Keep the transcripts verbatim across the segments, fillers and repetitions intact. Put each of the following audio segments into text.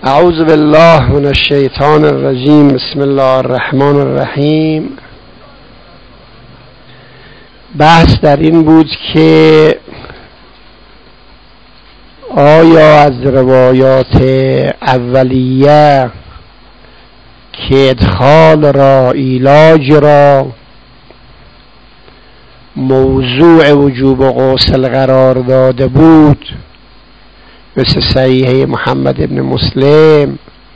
اعوذ بالله من الشیطان الرجیم. بسم الله الرحمن الرحیم. بحث در این بود که آیا از روایات اولیه که ادخال را علاج را موضوع وجوب غسل قرار داده بود، مثل صحیح محمد ابن مسلم،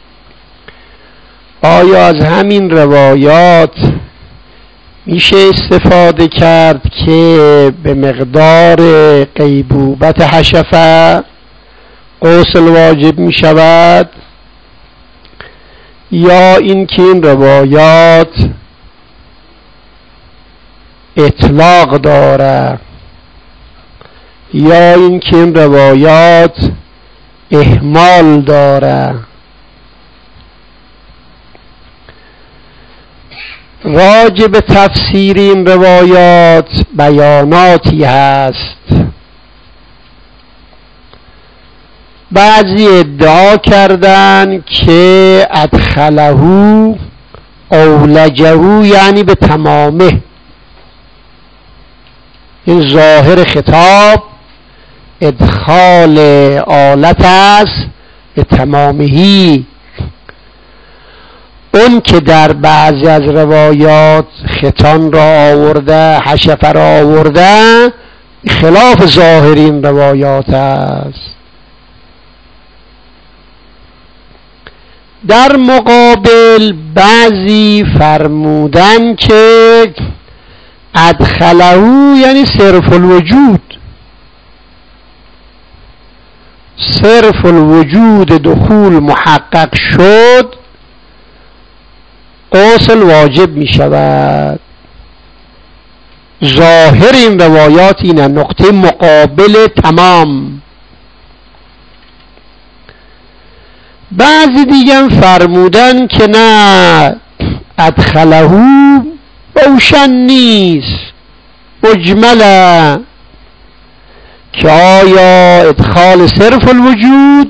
آیا از همین روایات میشه استفاده کرد که به مقدار غیبوبت حشفه غسل واجب میشود، یا اینکه این روایات اطلاق داره، یا اینکه این روایات اهمال داره. راجع به تفسیر این روایات بیاناتی هست. بعضی ادعا کردن که ادخله اولجه، یعنی به تمامه. این ظاهر خطاب ادخال آلت است به تمامهی. اون که در بعضی از روایات ختان را آورده، حشفه را آورده، خلاف ظاهر این روایات است. در مقابل بعضی فرمودن که ادخله یعنی صرف الوجود، صرف الوجود دخول محقق شد، غسل واجب می شود. ظاهر این روایات اینه، نقطه مقابل تمام. بعضی دیگه فرمودن که نه، ادخله روشن نیست، مجمله، که آیا ادخال صرف الوجود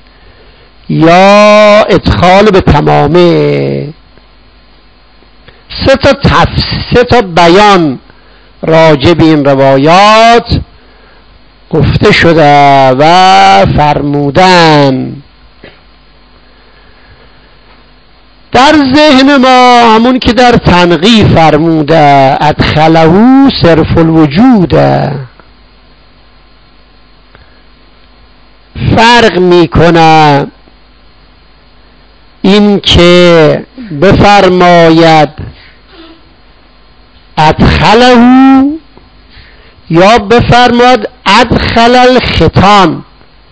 یا ادخال به تمامه. سه تا تفسیر، سه تا بیان راجع به این روایات گفته شده و فرمودن. در ذهن ما همون که در تنقیح فرموده ادخله صرف الوجوده، فرق میکنه این که بفرماید ادخله یا بفرماید ادخل الختان.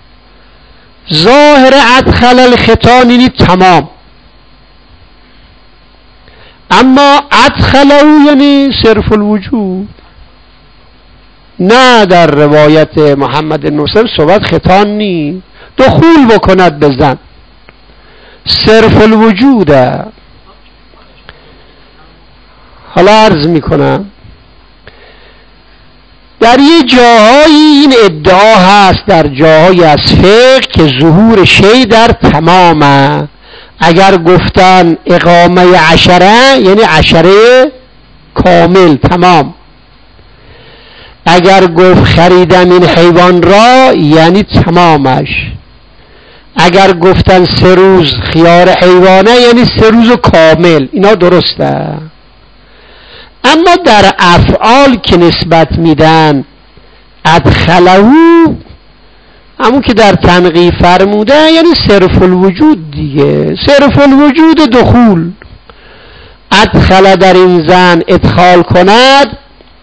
ظاهر ادخل الختان یعنی تمام، اما ادخله یعنی صرف الوجود. نه، در روایت محمد بن مسلم صحبت ختان نیست، دخول بکند بزن، صرف الوجوده. حالا عرض میکنم در یه جاهایی این ادعا هست، در جاهایی از فقه، که ظهور شی در تمامه. اگر گفتن اقامه عشره یعنی عشره کامل تمام، اگر گفت خریدن این حیوان را یعنی تمامش، اگر گفتن سه روز خیار حیوانه یعنی سه روز کامل. اینا درسته. اما در افعال که نسبت میدن ادخله، همون که در تنقیح فرموده یعنی صرف الوجود دیگه، صرف الوجود دخول. ادخله در این زن ادخال کند،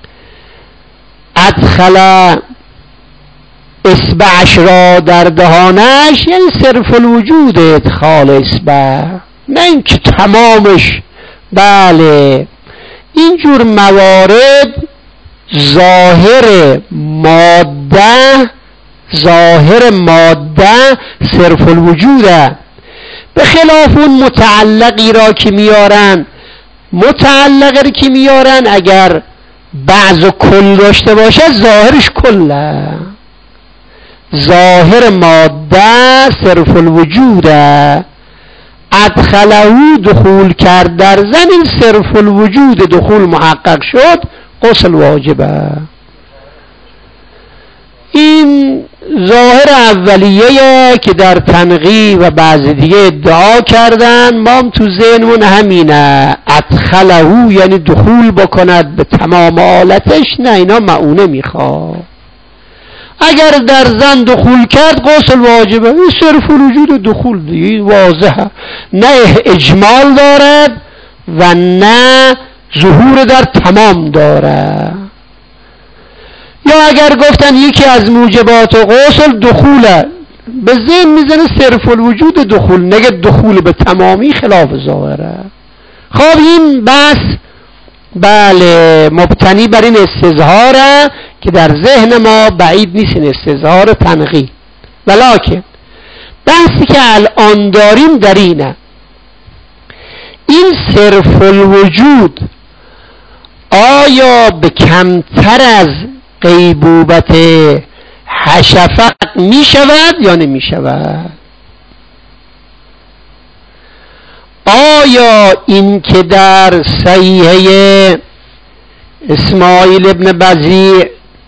ادخله اصبعش را در دهانش یعنی صرف الوجود ادخال اصبع، نه این که تمامش. بله، اینجور موارد ظاهر ماده، ظاهر ماده صرف الوجوده، به خلاف اون متعلقی را که میارن. متعلقی که میارن اگر بعض و کل داشته باشه ظاهرش کله، ظاهر ماده صرف الوجوده، ادخله دخول کرد در زن، این صرف الوجود دخول محقق شد، غسل واجبه. این ظاهر اولیه که در تنقی و بعض دیگه ادعا کردن، ما هم تو ذهنمون همینه، ادخله یعنی دخول بکند به تمام حالتش، نه اینا معونه میخواد. اگر در زن دخول کرد غسل واجبه، این صرف الوجود دخول دیگه واضحه، نه اجمال دارد و نه ظهور در تمام داره. یا اگر گفتن یکی از موجبات غسل دخوله، به ذهن میزنه صرف الوجود دخول، نگه دخول به تمامی خلاف ظاهره. خب این بس بله مبتنی بر این استظهاره که در ذهن ما بعید نیست این استظهار تنقی، ولکن بحثی که الان داریم در اینه، این صرف الوجود آیا به کمتر از غیبوبت حشفه می شود یا نمی شود؟ آیا این که در صحیحه اسماعیل ابن بزیع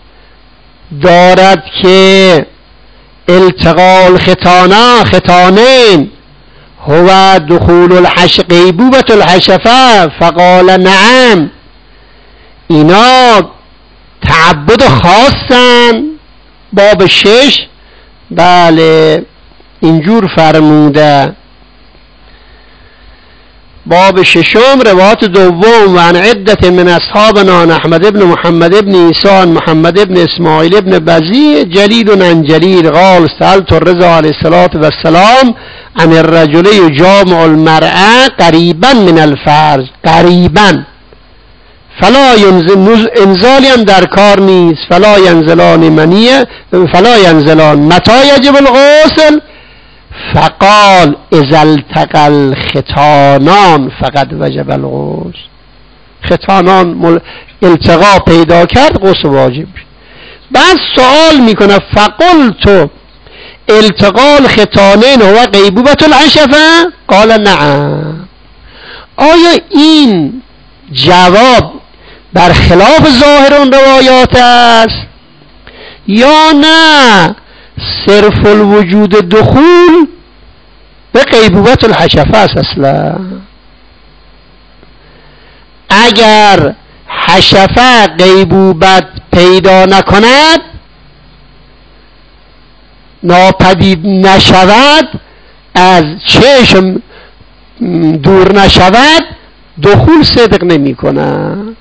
دارد که التقاء الختانا ختانین هو دخول الحش غیبوبت الحشفه فقال نعم، اینا تعبد خاصن، باب شش بله اینجور فرموده، باب ششم روایت دوم و عن عدت من اصحابنا احمد ابن محمد ابن عیسی محمد ابن اسماعیل ابن بزیع جلیل عن جلیل قال سألت الرضا علیه الصلاة والسلام عن الرجل یجامع المرأة قریبا من الفرج، قریبا فلا ينزل، انزالی هم در کار نیست، فلا ينزلان منیه فلا ينزلان متى یجب الغسل، فقال اذا التقى الختانان فقد وجب الغسل، ختانان التقا پیدا کرد غسل واجب. بعد سوال میکنه فقلت التقاء الختانین هو غیبوبة الحشفه قال نعم، آیا این جواب بر خلاف ظاهر اون روایات است یا نه صرف الوجود دخول به غیبوبت الحشفه است؟ اصلا اگر حشفه غیبوبت پیدا نکند، ناپدید نشود، از چشم دور نشود، دخول صدق نمی کند.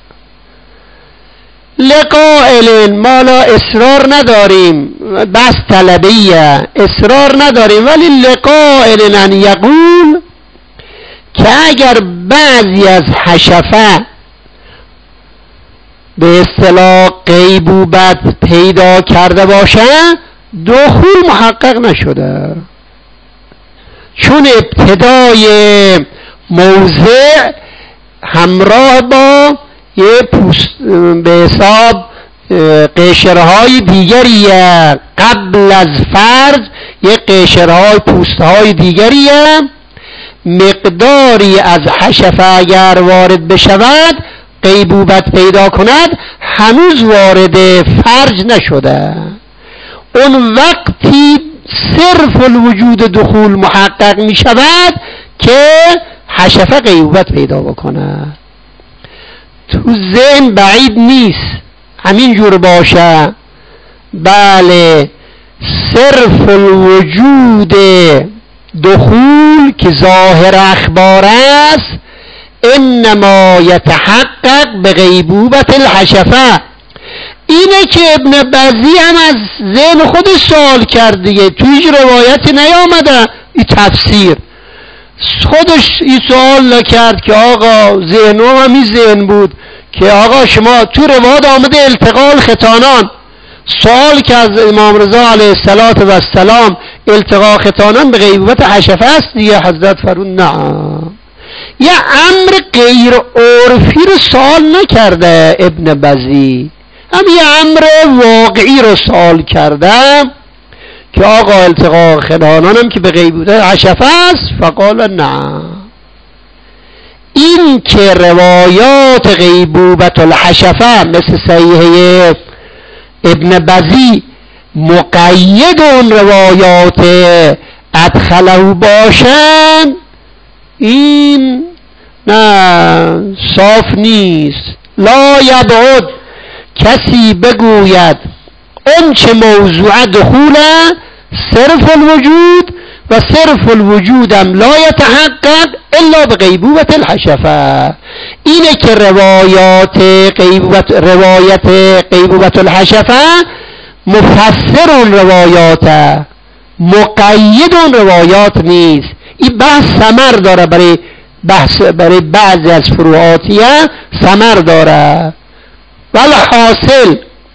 لقائل مالا اصرار نداریم، بس طلبیه اصرار نداریم، ولی لقائل ان یقول که اگر بعضی از حشفه به اصطلاح غیبوبت پیدا کرده باشه دخول محقق نشده، چون ابتدای موضع همراه با یه پوست به حساب قشرهای دیگریه، قبل از فرض یه قشرهای پوستهای دیگریه، مقداری از حشفه اگر وارد بشود غیبوبت پیدا کند هنوز وارد فرج نشده، اون وقتی صرف الوجود دخول محقق می شود که حشفه غیبوبت پیدا بکنه. تو ذهن بعید نیست همین جور باشه، بله صرف الوجود دخول که ظاهر اخبار است انما یتحقق به غیبوبت الحشفه. اینه که ابن بزی هم از ذهن خودش سوال کرد دیگه، تو هیچ روایتی نیامده این تفسیر، خودش این سوال نکرد که آقا ذهن هم این ذهن بود که آقا شما تو روایت آمده التقاء الختانان، سوال که از امام رضا علیه السلام التقاء ختانان به غیبوبت حشفه است دیگه، حضرت فرمود نعم، یه امر غیر عرفی رو سوال نکرده ابن بزی، هم یه امر واقعی رو سوال کرده که آقا التقاء ختانانم که به غیبوبت حشفه است؟ فقال نه. این که روایات غیبوبت الحشفه مثل صحیح ابن بزی مقید اون روایات ادخله باشن، این نه صاف نیست. لا یبعد کسی بگوید اون چه موضوع دخوله صرف الوجود و صرف الوجودم لا یتحقق الا به غیبوبت الحشفه. اینه که روایات غیبوبت روایت غیبوبت الحشفه مفسر اون روایات، مقید اون روایات نیست. این بحث ثمر داره برای بحث برای بعضی از فروعاتیه ثمر داره. ولی حاصل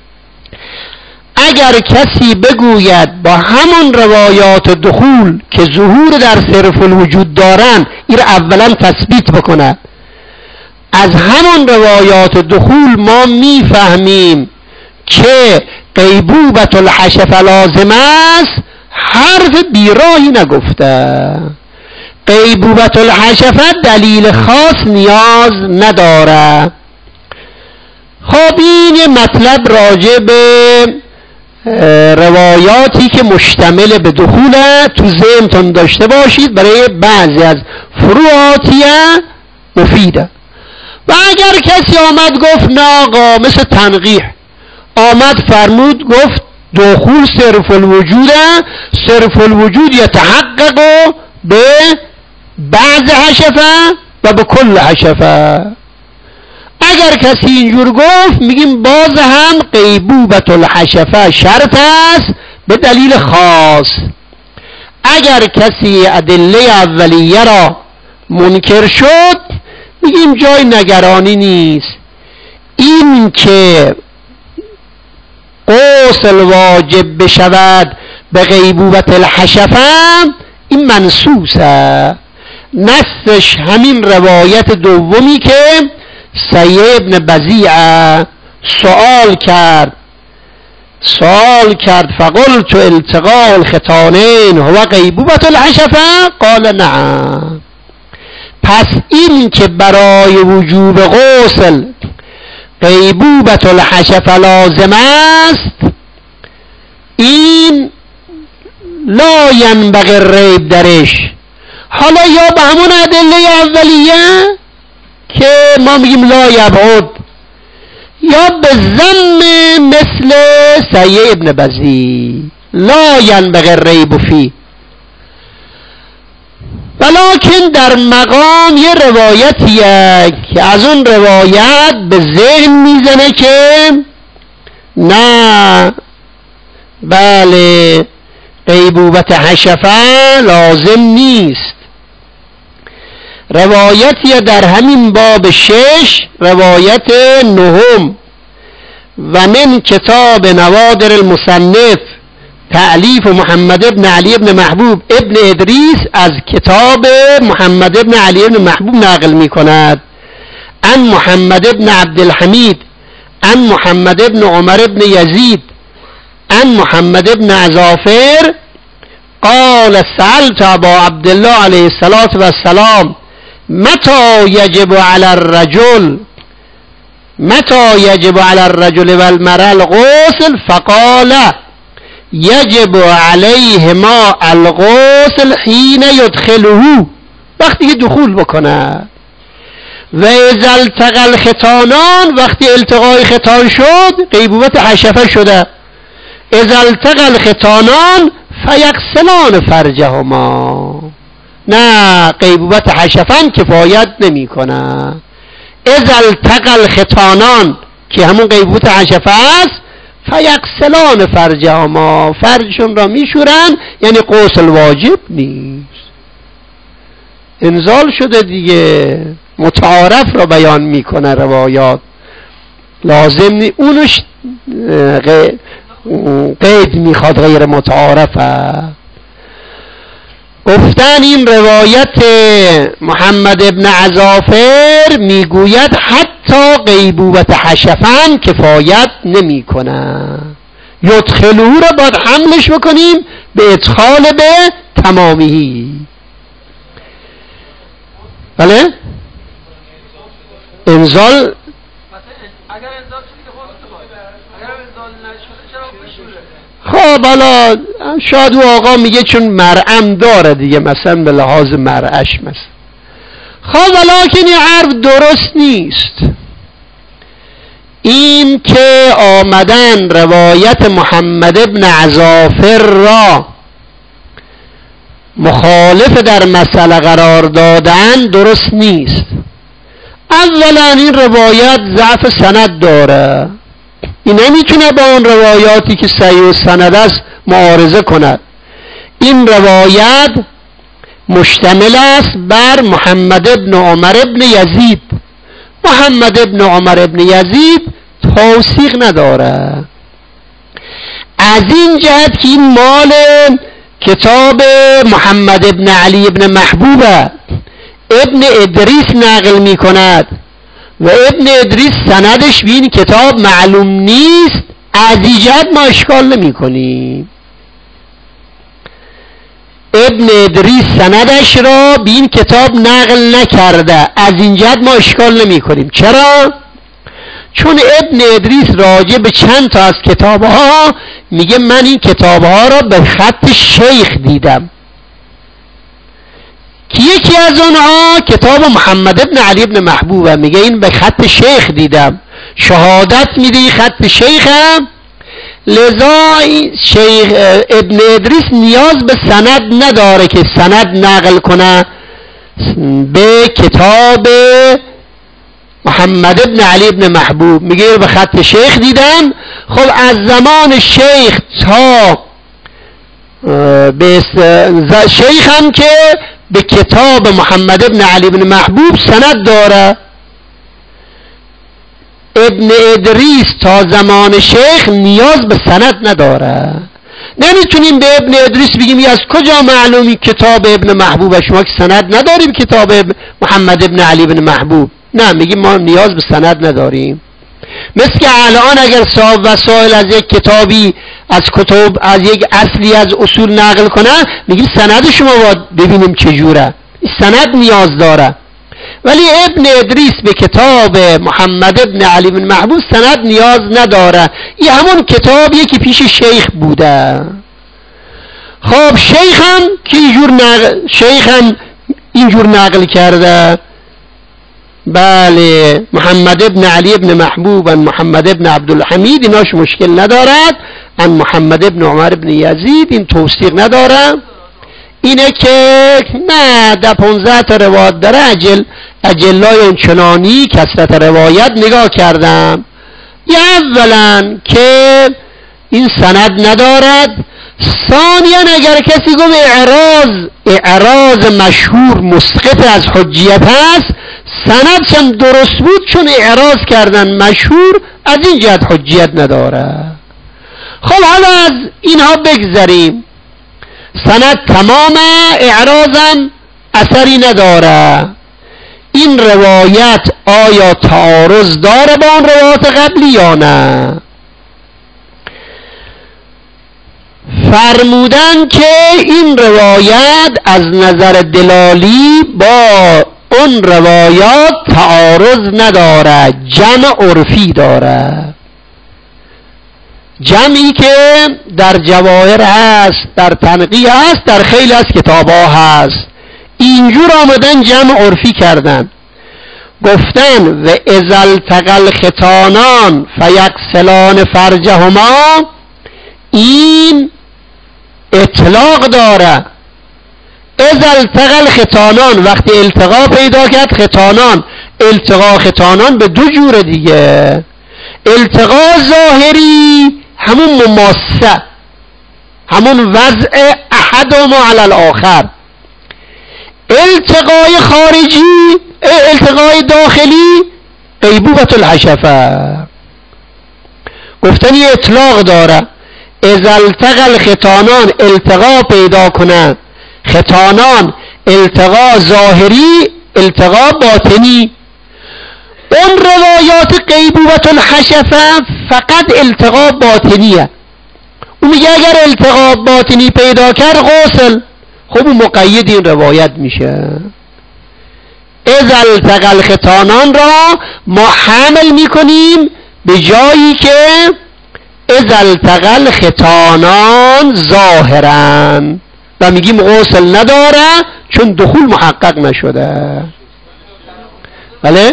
اگر کسی بگوید با همون روایات دخول که ظهور در صرف الوجود دارن، این اولا تثبیت بکنه. از همون روایات دخول ما میفهمیم که غیبوبت الحشفه لازم است، حرف بیراهی نگفته. غیبوبت الحشفه دلیل خاص نیاز نداره. خب این مطلب راجع به روایاتی که مشتمل به دخوله تو ذهنتون داشته باشید، برای بعضی از فروعاتیه مفیده. و اگر کسی آمد گفت نه آقا، مثل تنقیح آمد فرمود گفت دخول صرف الوجوده، صرف الوجود یتحقق به بعض حشفه و به کل حشفه. اگر کسی اینجور گفت میگیم باز هم غیبوبت الحشفه شرط است به دلیل خاص. اگر کسی ادله اولیه را منکر شد میگیم جای نگرانی نیست. این که غسل واجب بشود به غیبوبت الحشفه این منصوصه، نصش همین روایت دومی که سید ابن بزیعه سوال کرد سوال کرد فقلت التقاء الختانین هو غیبوبت الحشفه قال نعم. پس این که برای وجوب غسل غیبوبت الحشفه لازم است، این لا ینبغی الریب درش. حالا یا به همون ادله اولیه که ما میگیم لا یبعد، یا به ضم مثل سید ابن بزی لا ینبغی الریب فی. ولکن در مقام یه روایتیه که از اون روایت به ذهن میزنه که نه بله غیبوبت حشفه لازم نیست. روایتی در همین باب شش، روایت نهم و من کتاب نوادر المصنف تألیف محمد ابن علی ابن محبوب ابن ادریس، از کتاب محمد ابن علی ابن محبوب نقل می کند. ان محمد ابن عبدالحمید ان محمد ابن عمر ابن یزید ان محمد ابن عزافر قال سألت ابا عبدالله علیه السلام متى یجب علی الرجل متى یجب علی الرجل والمرأة الغسل فقال یجب علیهما الغسل حین یدخله، وقتی که دخول بکنه. و اذا التقى الختانان، وقتی التقای ختان شد غیبوبت حشفه شده. اذا التقى الختانان فیغسلان فرجهما، نه غیبوبت حشفه هم کفایت نمی کنه. اذا التقى الختانان که همون غیبوبت حشفه است، فیغسلان فرجهما، فرجشون را میشورن، یعنی غسل واجب نیست، انزال شده دیگه، متعارف را بیان میکنه روایات، لازم نی اونش قید میخواد غیر متعارفه. گفتن این روایت محمد ابن عزافر میگوید حتی غیبوبت حشفه هم کفایت نمی کنه. یدخله را باید حملش بکنیم به ادخال به تمامی. بله؟ انزال خب حالا شاید او آقا میگه چون مرعم داره دیگه، مثلا به لحاظ مرعش مثلا. خب ولیکن این حرف درست نیست. این که آمدن روایت محمد ابن عزافر را مخالف در مسئله قرار دادن درست نیست. اولا این روایت ضعف سند داره، این نمیتونه با اون روایاتی که صحیح سند است معارضه کند. این روایت مشتمل است بر محمد ابن عمر ابن یزید. محمد ابن عمر ابن یزید توثیق نداره، از این جهت که این مال کتاب محمد ابن علی ابن محبوب ابن ادریس نقل می کند و ابن ادریس سندش به این کتاب معلوم نیست. از این جهت ما اشکال نمی کنیم. ابن ادریس سندش را به این کتاب نقل نکرده، از این جهت ما اشکال نمی کنیم. چرا؟ چون ابن ادریس راجع به چند تا از کتابها میگه من این کتابها را به خط شیخ دیدم، که یکی از اونها کتاب محمد ابن علی ابن محبوبه، میگه این به خط شیخ دیدم، شهادت میده خط شیخم. لذا شیخ ابن ادریس نیاز به سند نداره که سند نقل کنه به کتاب محمد ابن علی ابن محبوب، میگه به خط شیخ دیدم. خب از زمان شیخ تا به شیخ هم که به کتاب محمد ابن علی ابن محبوب سند داره. ابن ادریس تا زمان شیخ نیاز به سند نداره. نمیتونیم به ابن ادریس بگیم از کجا معلومی کتاب ابن محبوب، شما که سند نداریم کتاب محمد ابن علی ابن محبوب. نه، میگیم ما نیاز به سند نداریم. مثل که الان اگر صاحب وسائل از یک کتابی از کتب از یک اصلی از اصول نقل کنه، میگیم سند شما باید ببینیم چجوره، سند نیاز داره. ولی ابن ادریس به کتاب محمد ابن علی بن محبوب سند نیاز نداره. این همون کتابیه که پیش شیخ بوده. خب شیخ هم که اینجور نقل شیخ هم اینجور نقل کرده. بله، محمد ابن علی ابن محبوب ان محمد ابن عبدالحمید، ایناش مشکل ندارد. ان محمد ابن عمر ابن یزید، این توثیق نداره. اینه که نه ده پونزده تا روایت داره، اجل اجلای اونچنانی کثرت روایت نگاه کردم. یا اولا که این سند ندارد. ثانیا اگر کسی گفت اعراض اعراض مشهور مسقط از حجیت هست، سندش هم درست بود چون اعراض کردن مشهور، از این جهت حجیت نداره. خب حالا از اینها بگذریم، سند تمامه، اعراضم اثری نداره. این روایت آیا تعارض داره با اون روایت قبلی یا نه؟ فرمودن که این روایت از نظر دلالی با اون روایات تعارض نداره، جمع عرفی داره. جمعی که در جواهر هست، در تنقیح هست، در خیلی از کتاب ها هست. اینجور آمدن جمع عرفی کردن، گفتن و اذا التقى الختانان فیغسلان فرجهما، این اطلاق داره. اذا التقى الختانان، وقتی التقا پیدا کرد ختانان، التقا ختانان به دو جور دیگه. التقا ظاهری همون مماسه، همون وضع احدهما علی الاخر. التقای خارجی، التقای داخلی غیبوبة الحشفه. گفتن یه اطلاق داره. اذا التقى الختانان، التقا پیدا کنن ختانان، التقا ظاهری، التقا باطنی. اون روایات غیبوبة الحشفه فقط التقا باطنیه، اون میگه اگر التقاء باطنی پیدا کرد غسل. خب اون مقید این روایت میشه. اذا التقى الختانان را ما حمل میکنیم به جایی که اذا التقى الختانان ظاهرن و میگیم غسل نداره چون دخول محقق نشده. بله؟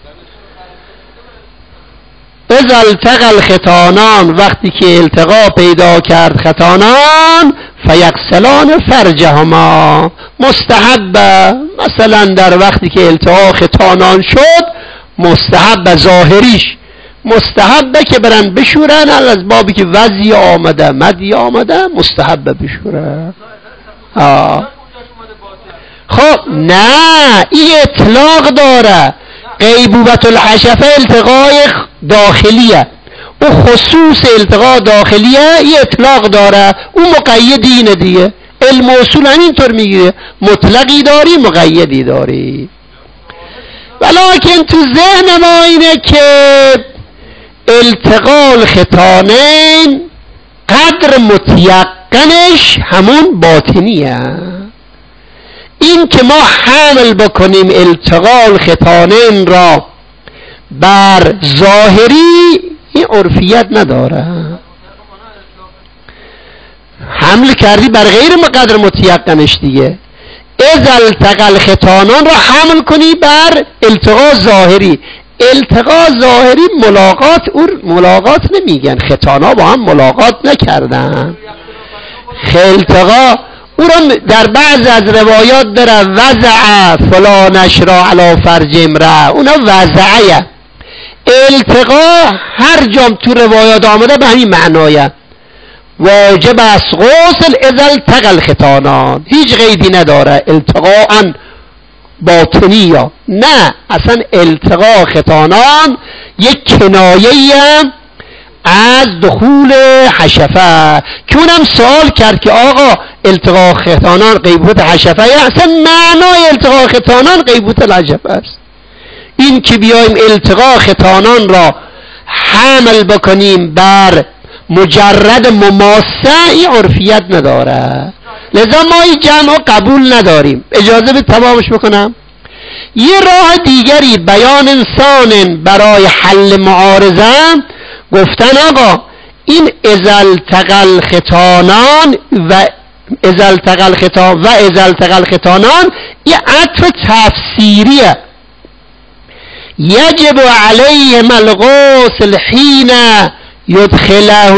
اذا التقى الختانان، وقتی که التقا پیدا کرد ختانان، فیغسلان فرجهما، مستحب مثلا در وقتی که التقا ختانان شد مستحب ظاهریش مستحبه که برن بشورن، از بابی که وضعی آمده مدی آمده مستحبه بشورن. آه. خب نه این اطلاق داره. غیبوبت الحشفه التقای داخلیه، او خصوص التقا داخلیه، این اطلاق داره، اون مقید اینه دیگه. علم اصول همینطور میگیره، مطلقی داری مقیدی داری. ولیکن تو ذهن ما اینه که التقاء الختانین قدر متیقنش همون باطنیه. این که ما حمل بکنیم التقاء الختانین را بر ظاهری، این عرفیت نداره. حمل کردی بر غیر قدر متیقنش دیگه. اذا التقى الختانان را حمل کنی بر التقاء ظاهری. التقاء ظاهری ملاقات، او ملاقات نمیگن، ختانا با هم ملاقات نکردن. التقاء او را در بعض از روایات داره وضع فلانش را علی فرج امرأه، اونا وضعه. التقاء هر جام تو روایات آمده به همین معنایه، واجب است غسل اذا التقى الختانان، هیچ قیدی نداره التقاء باطنی یا نه، اصلا التقاء ختانان یک کنایه از دخول حشفه. که اونم سوال کرد که آقا التقاء ختانان غیبوبت حشفه، اصلا معنای التقاء ختانان غیبوبت حشفه است. این که بیایم التقاء ختانان را حمل بکنیم بر مجرد مماسه، این عرفیت نداره، لذا ما این جمع قبول نداریم. اجازه به تمامش بکنم. یه راه دیگری بیان انسان برای حل معارضه گفتن آقا این اذا التقى الختانان و اذا التقى الختان و اذا التقى الختانان یه عطف تفسیریه. یجب علیهم الغسل حین یدخله،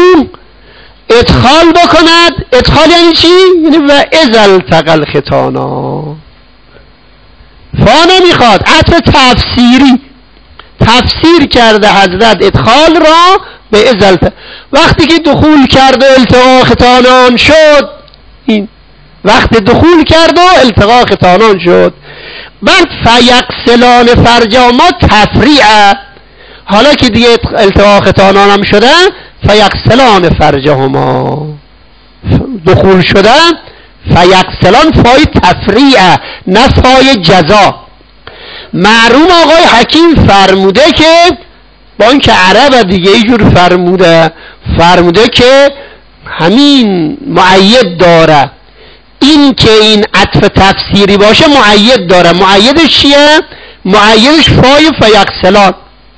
ادخال بکند. ادخال یعنی چی؟ یعنی و اذا التقى الختانان، فا نمیخواد، عطف تفسیری تفسیر کرده حضرت ادخال را به اذا التقى. وقتی که دخول کرد و التقاء ختانان شد، این وقت دخول کرد و التقاء ختانان شد، بعد فیغسلان فرجهما تفریعه. حالا که دیگه التقاء ختانان هم شده، فیغسلان فرجهما دخول شده، فیغسلان فای تفریعه نه فای جزا. معروم آقای حکیم فرموده که با این که عرب دیگه ایجور فرموده فرموده که همین معید داره، این که این عطف تفسیری باشه معید داره. معیدش چیه؟ معیدش فای فیغسلان.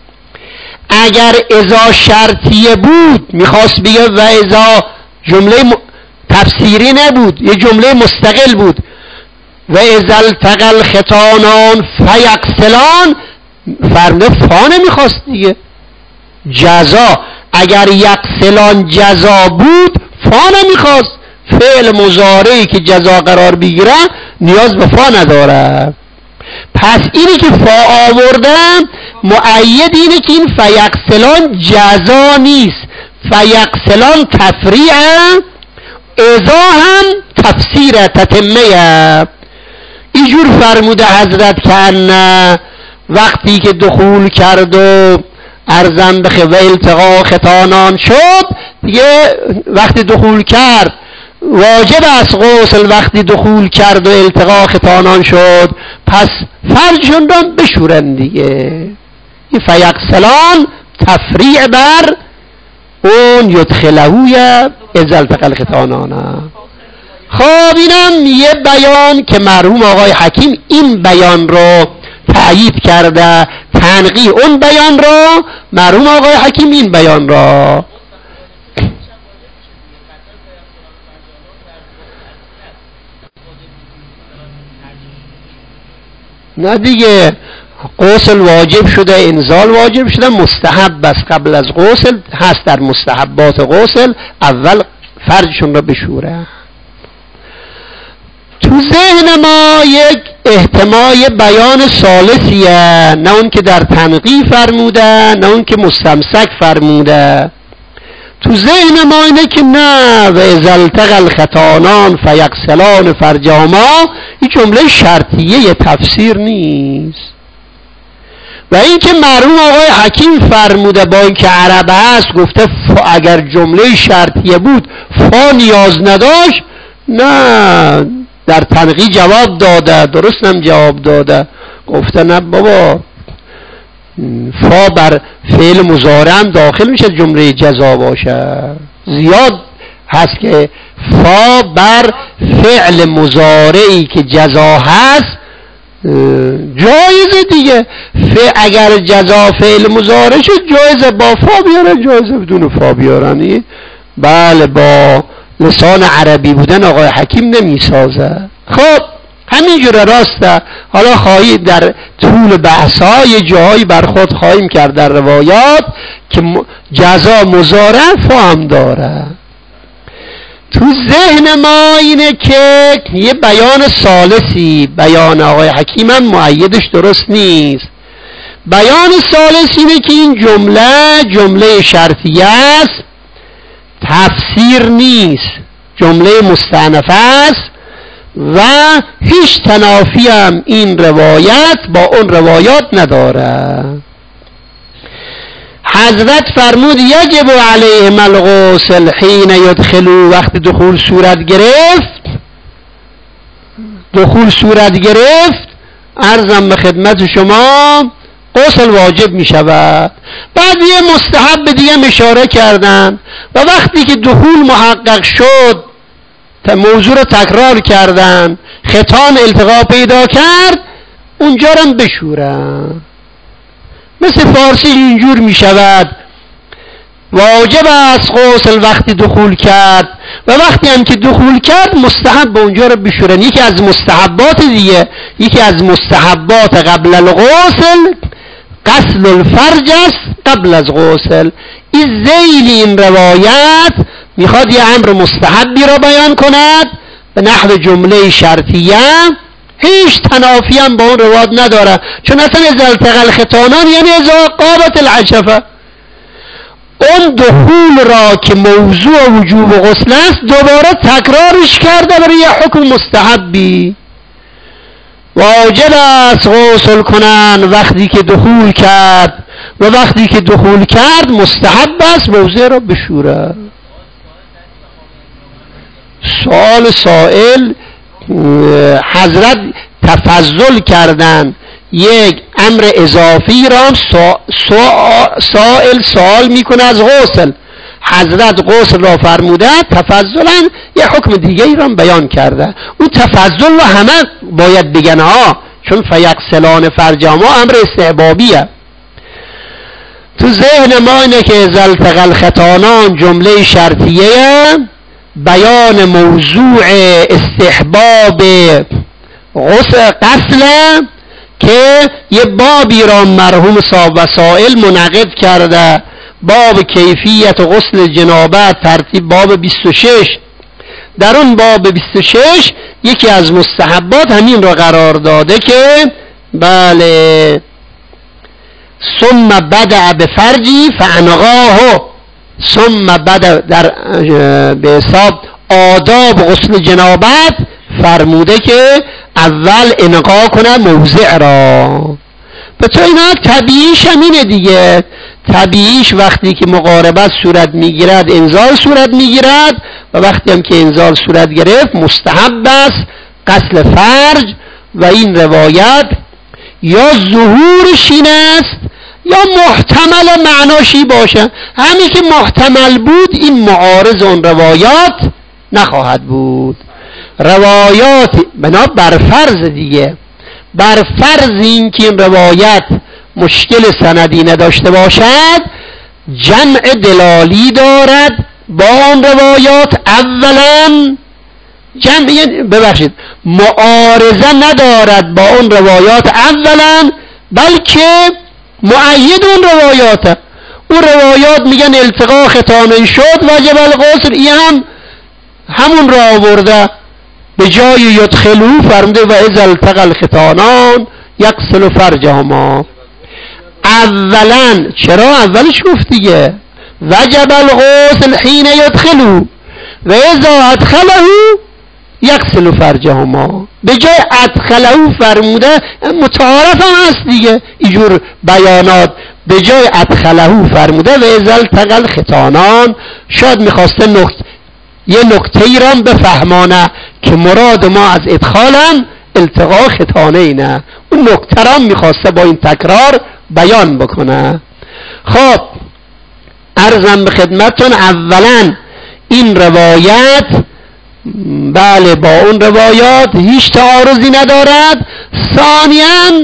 اگر اذا شرطیه بود میخواست بگه و اذا جمله م... تفسیری نبود، یه جمله مستقل بود، و اذا التقى الختانان فیغسلان، فرموده فا نمیخواست دیگه، جزا. اگر یغسلان جزا بود فا نمیخواست. فعل مضارعی که جزا قرار بگیره نیاز به فا نداره. پس اینی که فا آوردم مؤید اینه که این فیغسلان جزا نیست، فیغسلان تفریعه، اذا هم تفسیره تتمه. اینجور فرموده حضرت که ان وقتی که دخول کرد و ارزم بخه و التقاء ختانان شد، دیگه وقتی دخول کرد واجب است غسل، وقتی دخول کرد و التقاء ختانان شد پس فرجشون را بشورن دیگه. این فیغسلان تفریع بر اون یدخلهوی اذا التقى الختانان. خب اینم یه بیان که مرحوم آقای حکیم این بیان رو تأیید کرده، تنقیح اون بیان را، مرحوم آقای حکیم این بیان را. نه دیگه، غسل واجب شده، انزال واجب شده، مستحب بس قبل از غسل هست در مستحبات غسل اول فرجشون را بشوره. تو ذهن ما یک احتمال بیان ثالثیه، نه اون که در تنقیح فرموده نه اون که مستمسک فرموده. تو ذهن ما اینه که نه و اذا التقى الختانان فیغسلان فرجهما، این جمله شرطیه تفسیر نیست. و این که مرحوم آقای حکیم فرموده با این که عرب هست گفته اگر جمله شرطیه بود فا نیاز نداشت، نه در تنقیح جواب داده، درست هم جواب داده، گفته نه بابا فا بر فعل مضارع داخل میشه جمله جزا باشه. زیاد هست که فا بر فعل مضارعی که جزا هست جایزه دیگه. اگر جزا فعل مضارع شد جایزه با فا بیارن، جایزه بدون فا بیارن. بله با لسان عربی بودن آقای حکیم نمیسازه. خب همینجوره راسته. حالا خواهی در طول بحثا یه جایی برخورد خواهیم کرد در روایات که جزا مضارع فا هم داره. تو ذهن ما اینه که یه بیان ثالثی، بیان آقای حکیم هم مؤیدش درست نیست. بیان ثالث اینه که این جمله جمله شرطیه است، تفسیر نیست، جمله مستأنفه است و هیچ تنافی هم این روایت با اون روایات نداره. حضرت فرمود یجب علیهم الغسل حین یدخلوا، وقت دخول صورت گرفت، دخول صورت گرفت عرضم به خدمت شما غسل واجب می شود. بعد یه مستحب دیگه اشاره کردن و وقتی که دخول محقق شد موضوع رو تکرار کردن، ختان التقا پیدا کرد، اونجا رو بشورن. مثل فارسی اینجور می شود واجب است غسل وقتی دخول کرد و وقتی هم که دخول کرد مستحب به اونجا رو بشورن. یکی از مستحبات دیگه، یکی از مستحبات قبل الغسل غسل الفرج است قبل از غسل. این ذیل این روایت میخواد یه امر مستحبی را بیان کند به نحو جمله شرطیه، هیچ تنافی هم با اون روایت نداره، چون اصلا اذا التقى الختانان یعنی اذا قامت العشفه. اون دخول را که موضوع وجوب غسل است دوباره تکرارش کرده برای یه حکم مستحبی. واجب است غسل کنن وقتی که دخول کرد و وقتی که دخول کرد مستحب است موضوع را بشوره. سوال سائل حضرت تفضل کردن یک امر اضافی را سائل سوال میکنه از غسل، حضرت غسل را فرموده، تفضلا یه حکم دیگه را بیان کرده. اون تفضل رو همه باید بگن ها، چون فیغسلان فرجهما امر استحبابیه. تو ذهن ما اینه که اذا التقى الختانان جمله شرطیه، بیان موضوع استحباب غسل قسله که یه بابی را مرحوم صاحب وسائل منعقد کرده، باب کیفیت غسل جنابت، ترتیب باب بیست و شش. در اون باب بیست و شش یکی از مستحبات همین را قرار داده که بله ثم بدأ بفرجی فانقاه، ثم بدأ در به حساب آداب غسل جنابت فرموده که اول انقا کنه موضع را. به تو اینا طبیعیش همینه دیگه، طبیعیش وقتی که مقاربت صورت میگیرد انزال صورت میگیرد و وقتی هم که انزال صورت گرفت مستحب است غسل فرج. و این روایت یا ظهورش این است یا محتمل معناشی باشه. همین که محتمل بود این معارض اون روایات نخواهد بود. روایات بنا بر فرض دیگه، بر فرض این که این روایت مشکل سندی نداشته باشد، جمع دلالی دارد با اون روایات. اولا جمع ببخشید معارضه ندارد با اون روایات اولا، بلکه مؤید اون روایات. اون روایات میگن التقاء ختانین شد واجب الغسل، این هم همون را آورده به جای یدخلو فرموده و اذا التقى الختانان یغسل فرجهما. اولا چرا اولش گفت دیگه وجب الغسل حین یدخلو و اذا ادخله یغسل فرجهما، به جای ادخله فرموده. متعارف هم هست دیگه اینجور بیانات، به جای ادخله فرموده و اذا التقى الختانان. شاید میخواسته نقط یه نکته ای را بفهمانه که مراد ما از ادخالم التقاء ختانه اینه، اون نکته را میخواسته با این تکرار بیان بکنه. خب عرضم به خدمتتون اولا این روایت بله با اون روایات هیچ تعارضی ندارد. ثانیاً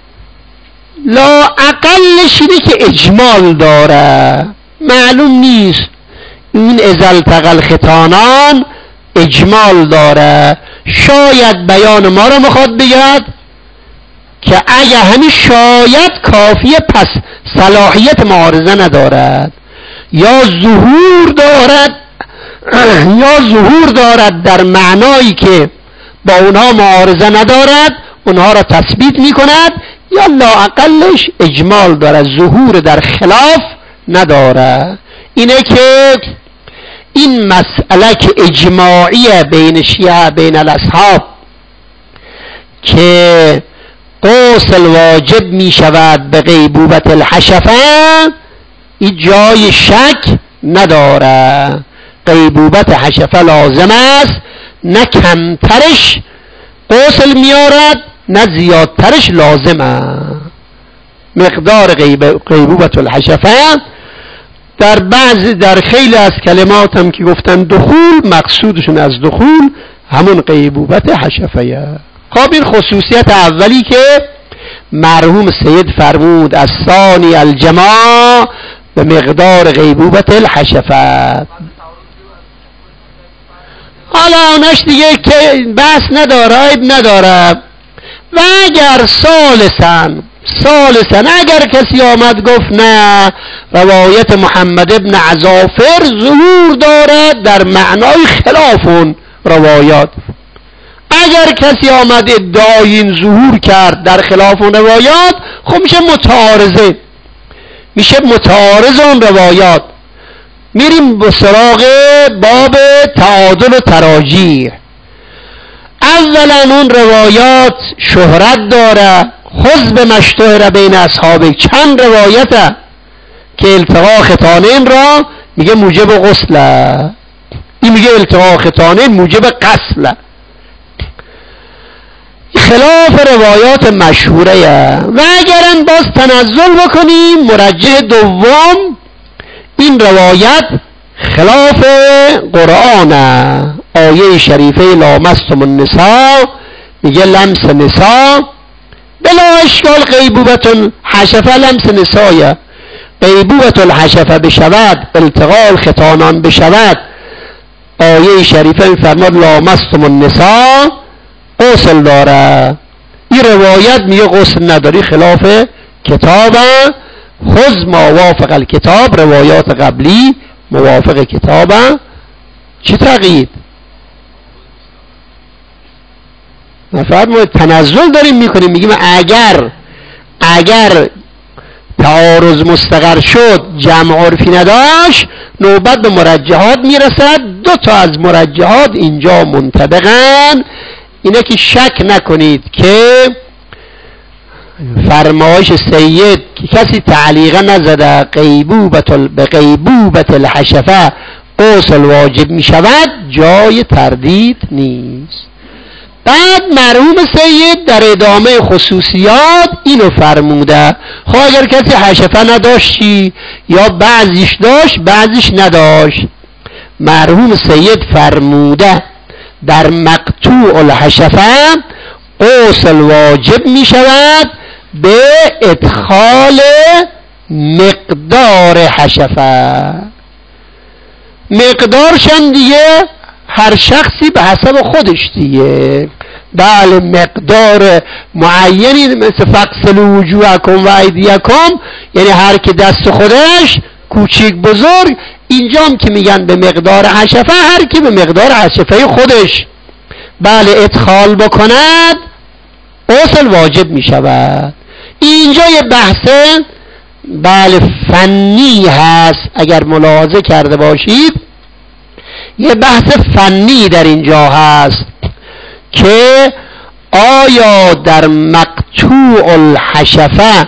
لا اقلش اینه که اجمال داره، معلوم نیست این اذا التقى الختانان اجمال داره. شاید بیان ما رو میخواد بگید که اگه همین شاید کافیه پس صلاحیت معارضه ندارد، یا ظهور دارد یا ظهور دارد در معنایی که با اونها معارضه ندارد، اونها را تثبیت میکند، یا لااقلش اجمال دارد، ظهور در خلاف ندارد. اینه که این مسئله که اجماعیه بین شیعه بین الاصحاب که غسل واجب می شود به غیبوبت الحشفه، این جای شک نداره. غیبوبت حشفه لازم است، نه کمترش غسل میارد نه زیادترش لازمه. مقدار غیب غیبوبت الحشفه در بعض در خیلی از کلمات هم که گفتن دخول، مقصودشون از دخول همون غیبوبت حشفه. خب این خصوصیت اولی که مرحوم سید فرمود از ثانی الجماع به مقدار غیبوبت الحشفه. حالا اونش دیگه که بحث نداره، عیب نداره. و اگر سالسن سالسن اگر کسی آمد گفت نه روایت محمد ابن عزافر ظهور دارد در معنای خلاف اون روایات، اگر کسی آمد ادعای این ظهور کرد در خلاف اون روایات، خب میشه متعارضه، میشه متعارض اون روایات. میریم به سراغ باب تعادل و تراجیح. اولا اون روایات شهرت داره، خذ به مشتهر بین اصحابه. چند روایته که التقاء ختانین را میگه موجب غسله، این میگه التقاء ختانین موجب غسله، خلاف روایات مشهوره. و اگرن باز تنزل بکنیم مرجح دوم، این روایت خلاف قرآن. آیه شریفه لامستم النساء میگه لمس نساء بلا اشکال غیبوبت الحشفه لمس نسایه، غیبوبت الحشفه بشود، التقاء الختانان بشود. آیه شریفه میفرماد لامستم النساء غسل داره، این روایت میگه غسل نداری، خلاف کتاب. خذ ما وافق الکتاب، روایات قبلی موافق کتاب. چی تقیید؟ نفرمایید تنزل داریم میکنیم، میگیم اگر اگر تعارض مستقر شد، جمع عرفی نداشت، نوبت به مرجحات میرسد. دو تا از مرجحات اینجا منطبقن. اینه که شک نکنید که فرمایش سید که کسی تعلیقه نزده غیبوبت به غیبوبت الحشفه غسل واجب می شود، جای تردید نیست. بعد مرحوم سید در ادامه خصوصیات اینو فرموده، خب اگر کسی حشفه نداشتی یا بعضیش داشت بعضیش نداشت، مرحوم سید فرموده در مقطوع الحشفه غسل واجب می شود به ادخال مقدار حشفه. مقدارشن دیگه هر شخصی به حسب خودش دیگه. بله مقدار معینی مثل فغسلوا وجوهکم و ایدیکم، یعنی هر که دست خودش کوچیک بزرگ. اینجا هم که میگن به مقدار حشفه، هر کی به مقدار حشفه خودش بله ادخال بکند غسل واجب میشود. اینجا یه بحث بله فنی هست، اگر ملاحظه کرده باشید یه بحث فنی در اینجا هست که آیا در مقطوع الحشفه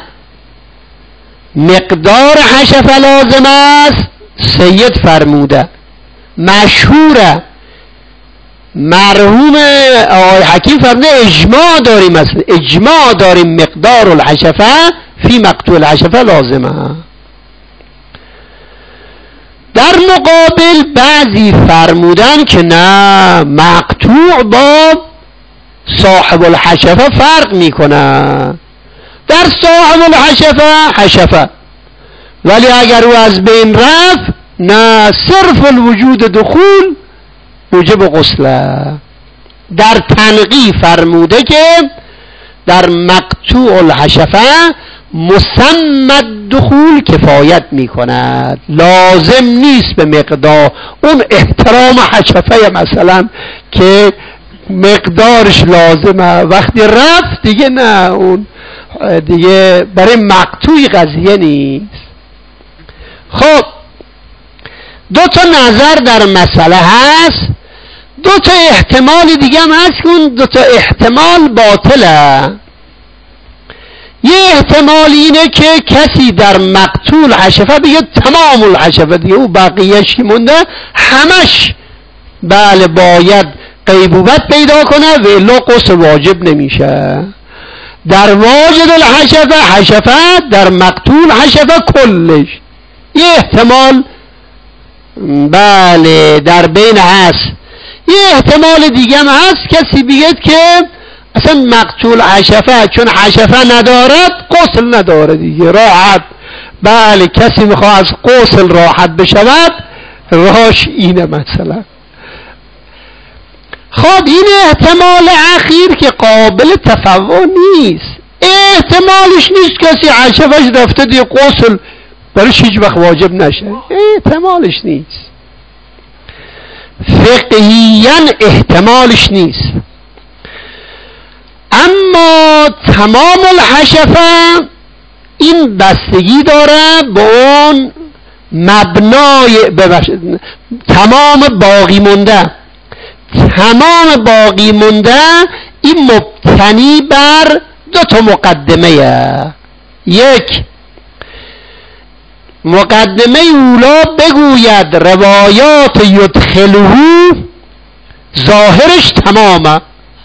مقدار حشفه لازم است؟ سید فرموده مشهوره، مرحوم آقای حکیم فرموده اجماع داریم، اصلا اجماع داریم مقدار الحشفه فی مقطوع الحشفه لازمه. در مقابل بعضی فرمودن که نه، مقطوع با صاحب الحشفه فرق میکنه. در صاحب الحشفه حشفه، ولی اگر او از بین رفت نه، صرف الوجود دخول موجب غسله. در تنقیح فرموده که در مقطوع الحشفه مسمى دخول کفایت می کند، لازم نیست به مقدار اون احترام حشفه مثلا که مقدارش لازمه، وقتی رفت دیگه نه، اون دیگه برای مقطوعی قضیه نیست. خب دو تا نظر در مسئله هست، دو تا احتمال دیگه هم هست که اون دو تا احتمال باطله. یه احتمال اینه که کسی در مقطوع الحشفه بگه تمام الحشفه دیگه او بقیهش که مونده همش بله باید غیبوبت پیدا کنه و الا غسل واجب نمیشه. در واجد الحشفه حشفه، در مقطوع الحشفه کلش. یه احتمال بله در بین هست. یه احتمال دیگه هم هست کسی بگه که اصلا مقطوع الحشفه چون حشفه ندارد غسل نداره دیگه، راحت. بله کسی میخواد از غسل راحت بشود راهش اینه مثلا. خب این احتمال اخیر که قابل تفاوت نیست، احتمالش نیست کسی حشفش رفته دیگه غسل برایش هیچ وقت واجب نشه، احتمالش نیست، فقهیاً احتمالش نیست. اما تمام الحشفه این بستگی داره به اون مبنای ببخشید تمام باقی مونده. تمام باقی مونده این مبتنی بر دو تا مقدمه. یک، مقدمه اولا بگوید روایات یدخله ظاهرش تمامه،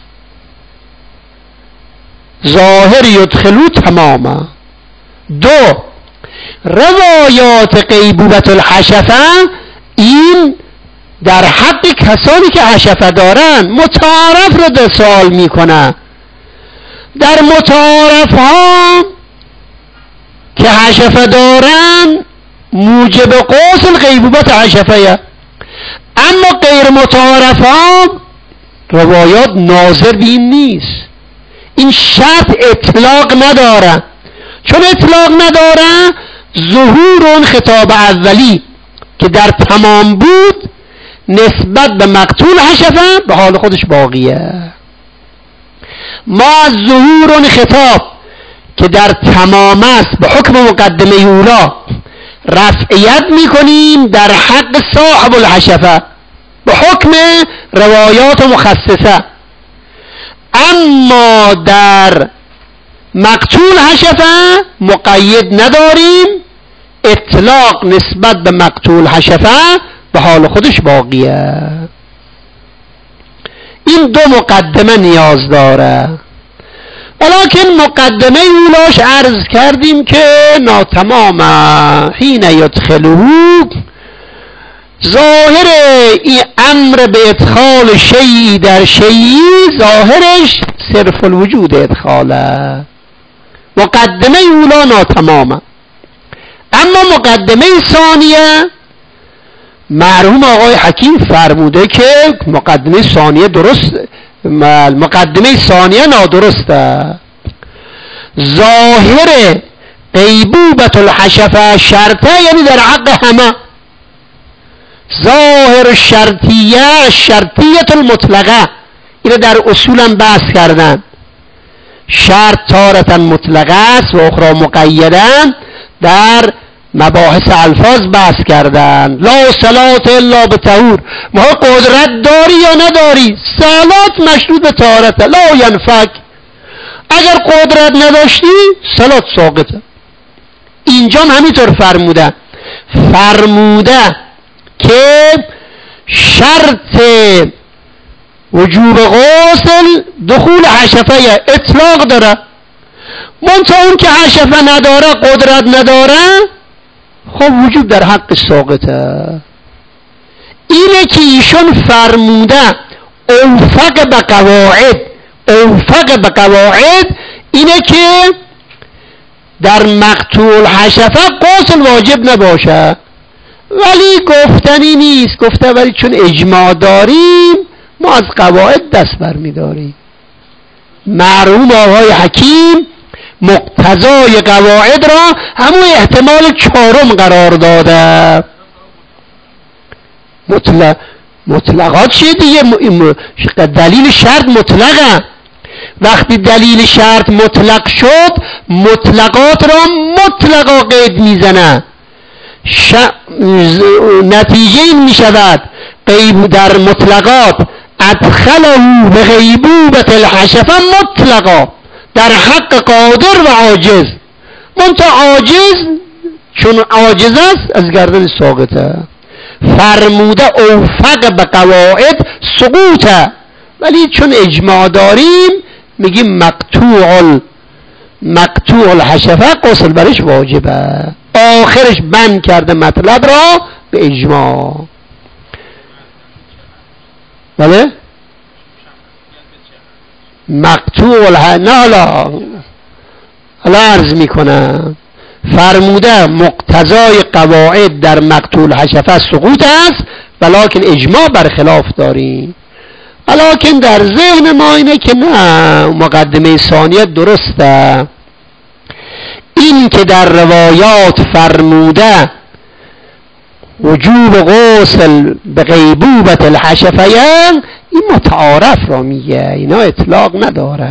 ظاهر یدخلو تمامه. دو، روایات غیبوبت الحشفه این در حق کسانی که حشفه دارن متعارف رو ده سوال میکنه. در متعارف ها که حشفه دارن موجب غسل غیبوبت حشفه، اما غیر متعارف ها روایات ناظر بین نیست. این شرط اطلاق نداره، چون اطلاق نداره ظهور اون خطاب اولی که در تمام بود نسبت به مقطوع حشفه به حال خودش باقیه. ما از ظهور اون خطاب که در تمام است به حکم مقدمه اولا رفعیت میکنیم در حق صاحب الحشفه به حکم روایات مخصصه. اما در مقطوع حشفه مقید نداریم، اطلاق نسبت به مقطوع حشفه به حال خودش باقیه. این دو مقدمه نیاز داره. ولیکن مقدمه اولاش عرض کردیم که ناتمام حین یدخله، ظاهر این امر به ادخال شیئی در شیئی ظاهرش صرف الوجود ادخاله، مقدمه اولا ناتمامه. اما مقدمه ثانیه مرحوم آقای حکیم فرموده که مقدمه ثانیه درست، مقدمه ثانیه نادرسته. ظاهر غیبوبة الحشفه شرطه، یعنی در حق همه. ظاهر شرطیه شرطیت المطلقه، اینو در اصولم بحث کردن. شرط تارتا مطلقه است و اخرى مقیده، در مباحث الفاظ بحث کردن. لا صلات الا بطهور، ما قدرت داری یا نداری؟ صلات مشروط به طهارت، لا ینفک. اگر قدرت نداشتی صلات ساقطه. اینجا همینطور فرموده فرموده که شرط وجوب غسل دخول حشفه اطلاق داره، منتها اون که حشفه نداره، قدرت نداره، خب وجوب در حق ساقطه. اینه که ایشون فرموده اوفق به قواعد، اوفق به قواعد اینه که در مقطوع حشفه غسل واجب نباشه، ولی گفتنی نیست. گفته ولی چون اجماع داریم ما از قواعد دست برمی داریم. مرحوم آقای حکیم مقتضای قواعد را همون احتمال چهارم قرار داده. مطلق مطلقات چیه دیگه؟ دلیل شرط مطلقه. وقتی دلیل شرط مطلق شد مطلقات را مطلقا قید میزنه. ش... نتیجه این میشود قیب در مطلقات ادخله به غیبوبة الحشفه مطلقا، در حق قادر و عاجز. منتها عاجز چون عاجز است از گردن ساقطه. فرموده اوفق به قواعد سقوطه، ولی چون اجماع داریم میگیم مقطوع مقطوع الحشفه غسل برش واجبه. آخرش بند کرده مطلب را به اجماع. بله مقطوع الح... نه حالا حالا عرض میکنم. فرموده مقتضای قواعد در مقطوع الحشفه سقوط است، ولکن اجماع برخلاف داریم. ولکن در ذهن ما اینه که نه، مقدمه ثانیه درسته. این که در روایات فرموده وجوب غسل به غیبوبة الحشفه این متعارف را میگه، اینا اطلاق نداره.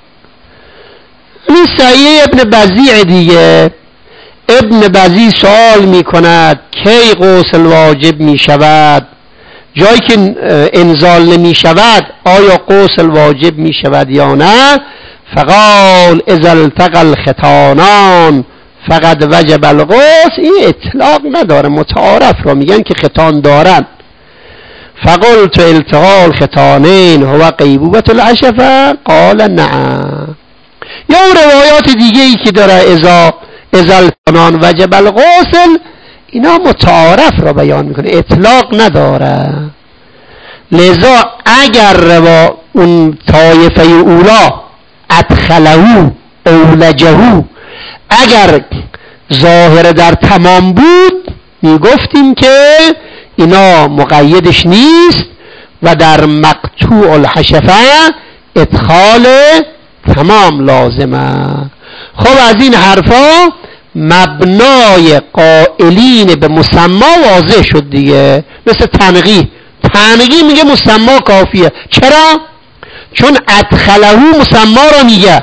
این صحیح ابن بزیع دیگه. ابن بزیع سوال میکند کی غسل واجب میشود؟ جایی که انزال نمیشود آیا غسل واجب میشود یا نه؟ فقال اذا التقى الختانان فقد وجب الغسل. این اطلاق نداره، متعارف را میگن که ختان دارن. فقلت التقاء الختانین هو غیبوبة الحشفه قال نعم. یا روایات دیگه ای که داره اذا اذا الختانان وجب الغسل، اینا متعارف را بیان میکنه، اطلاق نداره. لذا اگر روا اون طایفه اولا ادخلهو اولجهو اگر ظاهر در تمام بود میگفتیم که اینا مقیدش نیست و در مقطوع الحشفه ادخال تمام لازمه. خب از این حرفا مبنای قائلین به مسما واضح شد دیگه. مثل تنقی تنقی میگه مسما کافیه. چرا؟ چون ادخلهو مسما را میگه.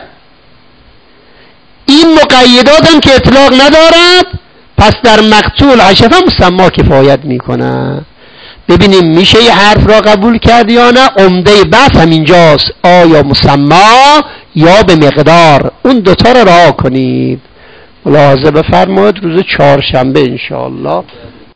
این مقیدات هم که اطلاق ندارد، پس در مقطوع الحشفه مسما کفایت میکنه. ببینیم میشه یه حرف را قبول کرد یا نه. عمده بحث همینجاست، آیا مسما یا به مقدار. اون دوتا را رها کنید. ملاحظه بفرمایید روز چهارشنبه انشاءالله